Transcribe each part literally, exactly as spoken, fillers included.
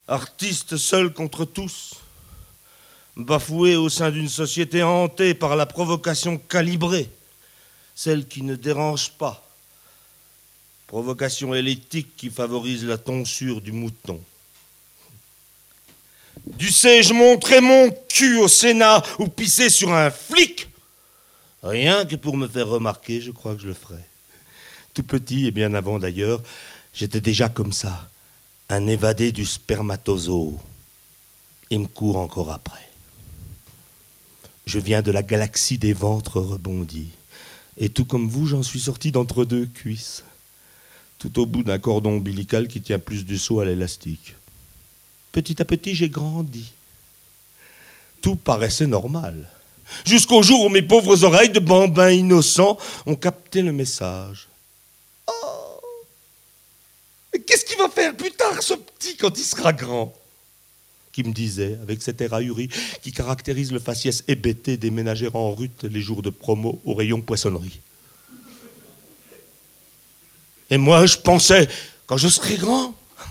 Artiste seul contre tous, bafoué au sein d'une société hantée par la provocation calibrée, celle qui ne dérange pas. Provocation électrique qui favorise la tonsure du mouton. Dussé-je montrer mon cul au Sénat ou pisser sur un flic? Rien que pour me faire remarquer, je crois que je le ferai. Tout petit, et bien avant d'ailleurs, j'étais déjà comme ça, un évadé du spermatozoa. Il me court encore après. Je viens de la galaxie des ventres rebondis. Et tout comme vous, j'en suis sorti d'entre deux cuisses. Tout au bout d'un cordon ombilical qui tient plus du seau à l'élastique. Petit à petit, j'ai grandi. Tout paraissait normal. Jusqu'au jour où mes pauvres oreilles de bambins innocents ont capté le message. Oh! Mais qu'est-ce qu'il va faire plus tard, ce petit, quand il sera grand? Qui me disait, avec cet air ahuri qui caractérise le faciès hébété des ménagères en rut les jours de promo au rayon poissonnerie. Et moi, je pensais, quand je serai grand,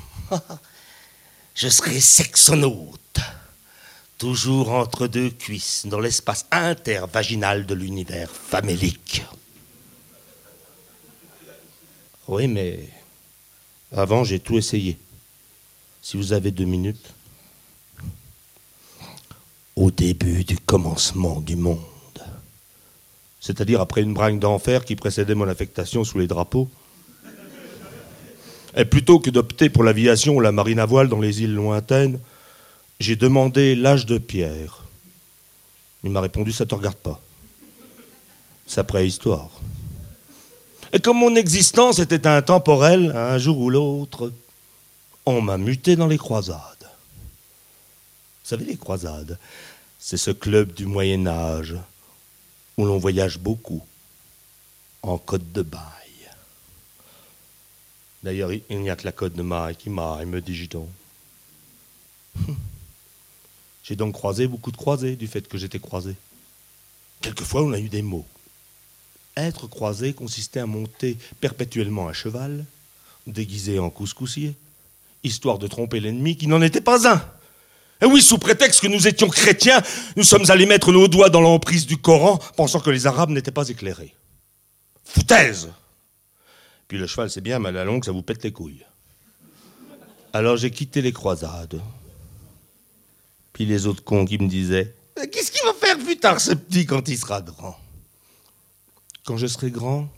je serai sexonaute. Toujours entre deux cuisses, dans l'espace intervaginal de l'univers famélique. Oui, mais avant, j'ai tout essayé. Si vous avez deux minutes. Au début du commencement du monde. C'est-à-dire après une bringue d'enfer qui précédait mon affectation sous les drapeaux. Et plutôt que d'opter pour l'aviation ou la marine à voile dans les îles lointaines, j'ai demandé l'âge de pierre. Il m'a répondu, ça ne te regarde pas. C'est préhistoire. Et comme mon existence était intemporelle, un jour ou l'autre, on m'a muté dans les croisades. Vous savez, les croisades, c'est ce club du Moyen-Âge où l'on voyage beaucoup en côte de bail. D'ailleurs, il n'y a que la côte de maille qui maille, me dis-je. J'ai donc croisé beaucoup de croisés du fait que j'étais croisé. Quelquefois, on a eu des mots. Être croisé consistait à monter perpétuellement à cheval, déguisé en couscoussier, histoire de tromper l'ennemi qui n'en était pas un. Et oui, sous prétexte que nous étions chrétiens, nous sommes allés mettre nos doigts dans l'emprise du Coran, pensant que les Arabes n'étaient pas éclairés. Foutaise! Puis le cheval, c'est bien, mais à la longue, ça vous pète les couilles. Alors j'ai quitté les croisades. Puis les autres cons qui me disaient « Qu'est-ce qu'il va faire plus tard, ce petit, quand il sera grand ?» Quand je serai grand,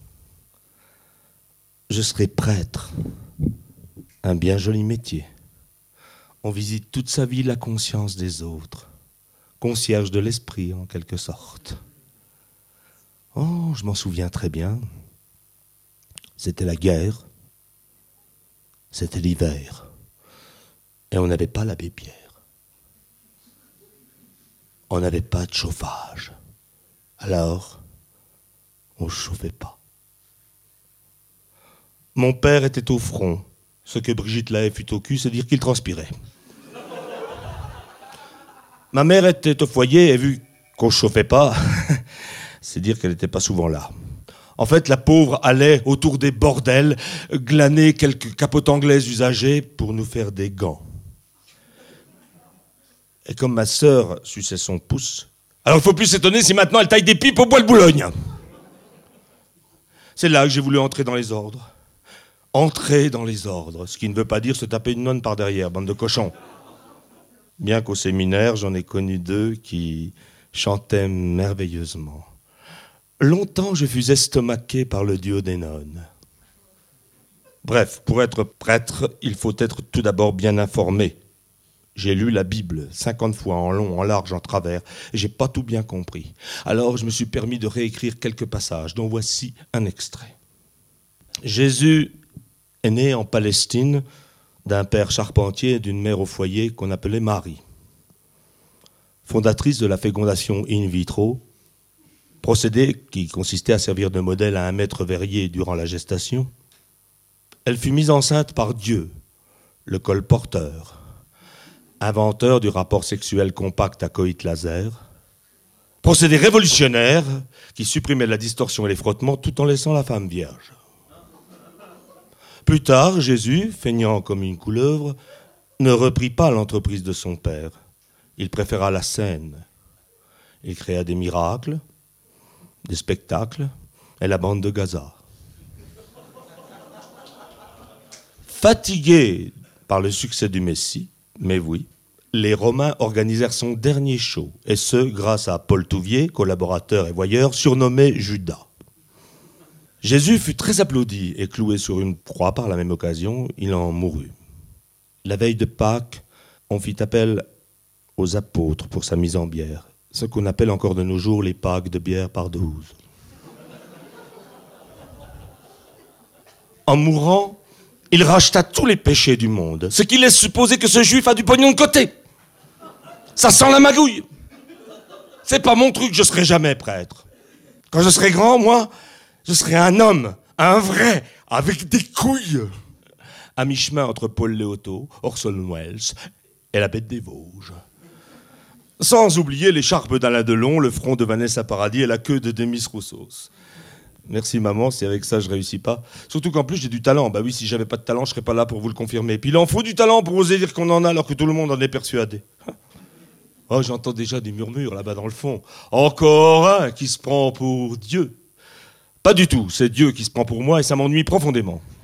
je serai prêtre. Un bien joli métier. On visite toute sa vie la conscience des autres. Concierge de l'esprit, en quelque sorte. Oh, je m'en souviens très bien. C'était la guerre. C'était l'hiver. Et on n'avait pas l'abbé Pierre. On n'avait pas de chauffage. Alors, on ne chauffait pas. Mon père était au front. Ce que Brigitte Lahaie fut au cul, c'est dire qu'il transpirait. Ma mère était au foyer et vu qu'on ne chauffait pas, c'est dire qu'elle n'était pas souvent là. En fait, la pauvre allait autour des bordels glaner quelques capotes anglaises usagées pour nous faire des gants. Et comme ma sœur suçait son pouce, alors il ne faut plus s'étonner si maintenant elle taille des pipes au bois de Boulogne. C'est là que j'ai voulu entrer dans les ordres. Entrer dans les ordres, ce qui ne veut pas dire se taper une nonne par derrière, bande de cochons. Bien qu'au séminaire, j'en ai connu deux qui chantaient merveilleusement. Longtemps, je fus estomaqué par le duo des nonnes. Bref, pour être prêtre, il faut être tout d'abord bien informé. J'ai lu la Bible cinquante fois en long, en large, en travers, et j'ai pas tout bien compris. Alors, je me suis permis de réécrire quelques passages, dont voici un extrait. Jésus est né en Palestine d'un père charpentier et d'une mère au foyer qu'on appelait Marie. Fondatrice de la fécondation in vitro, procédé qui consistait à servir de modèle à un maître verrier durant la gestation, elle fut mise enceinte par Dieu, le colporteur, inventeur du rapport sexuel compact à coït laser, procédé révolutionnaire qui supprimait la distorsion et les frottements tout en laissant la femme vierge. Plus tard, Jésus, feignant comme une couleuvre, ne reprit pas l'entreprise de son père. Il préféra la scène. Il créa des miracles, des spectacles et la bande de Gaza. Fatigués par le succès du Messie, mais oui, les Romains organisèrent son dernier show, et ce, grâce à Paul Touvier, collaborateur et voyeur, surnommé Judas. Jésus fut très applaudi et cloué sur une croix par la même occasion, il en mourut. La veille de Pâques, on fit appel aux apôtres pour sa mise en bière, ce qu'on appelle encore de nos jours les Pâques de bière par douze. En mourant, il racheta tous les péchés du monde, ce qui laisse supposer que ce juif a du pognon de côté. Ça sent la magouille. C'est pas mon truc, je serai jamais prêtre. Quand je serai grand, moi, je serai un homme, un vrai, avec des couilles. À mi-chemin entre Paul Léoto, Orson Welles et la bête des Vosges. Sans oublier l'écharpe d'Alain Delon, le front de Vanessa Paradis et la queue de Demis Roussos. Merci maman, si avec ça je réussis pas. Surtout qu'en plus j'ai du talent. Bah oui, si j'avais pas de talent, je serais pas là pour vous le confirmer. Puis il en faut du talent pour oser dire qu'on en a alors que tout le monde en est persuadé. Oh, j'entends déjà des murmures là-bas dans le fond. Encore un qui se prend pour Dieu. Pas du tout, c'est Dieu qui se prend pour moi et ça m'ennuie profondément.